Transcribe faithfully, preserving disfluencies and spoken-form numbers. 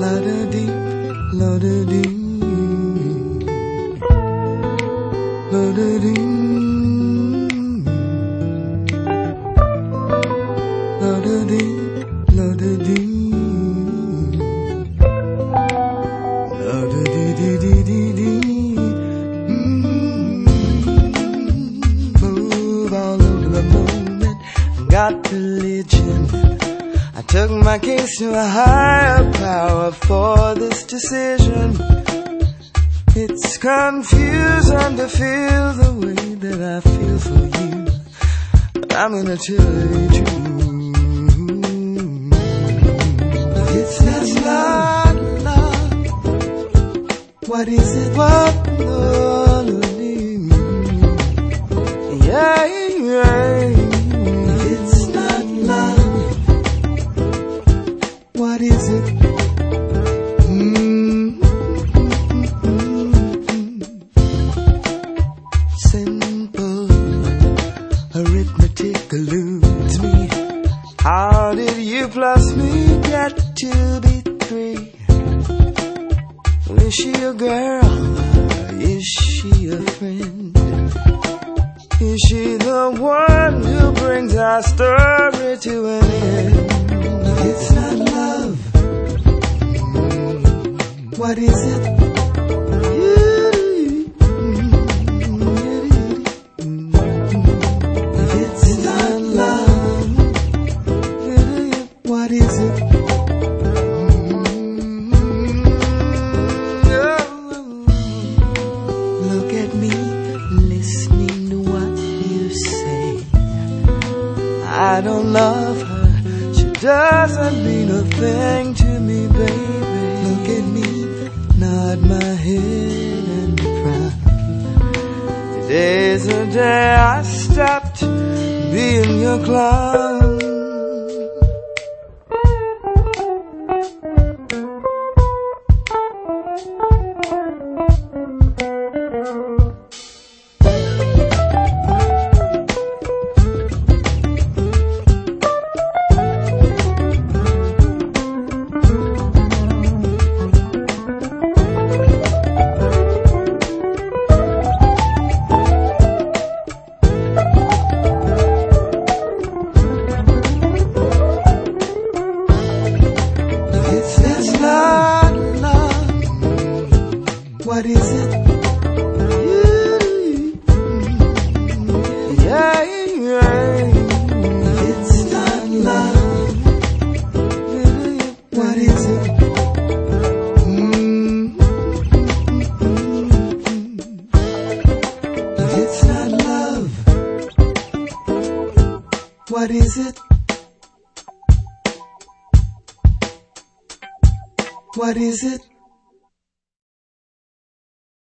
La-da-dee, la-da-dee, la-da-dee, la-da-dee, la-da-dee, la-da-dee-dee-dee-dee-dee. Move all over the moment, got religion. I took my case to a higher power for this decision. It's confusing to feel the way that I feel for you, but I'm gonna tell you the truth. It's not love. What is it? What love is? Yeah, yeah. It's not love. What is it? Mm-hmm. Simple arithmetic eludes me. How did you plus me get to be three? Is she a girl? Is she a friend? Is she the one who brings our story to an end? It's not love. What is it? If it's not love, what is it? Look at me, listening to what you say. I don't love her. Doesn't mean a thing to me, baby. Look at me, nod my head and cry. Today's the day I stopped being your clown. What is it? Yeah, yeah. It's not love. What is it? Mm-hmm. If it's not love, what is it? What is it?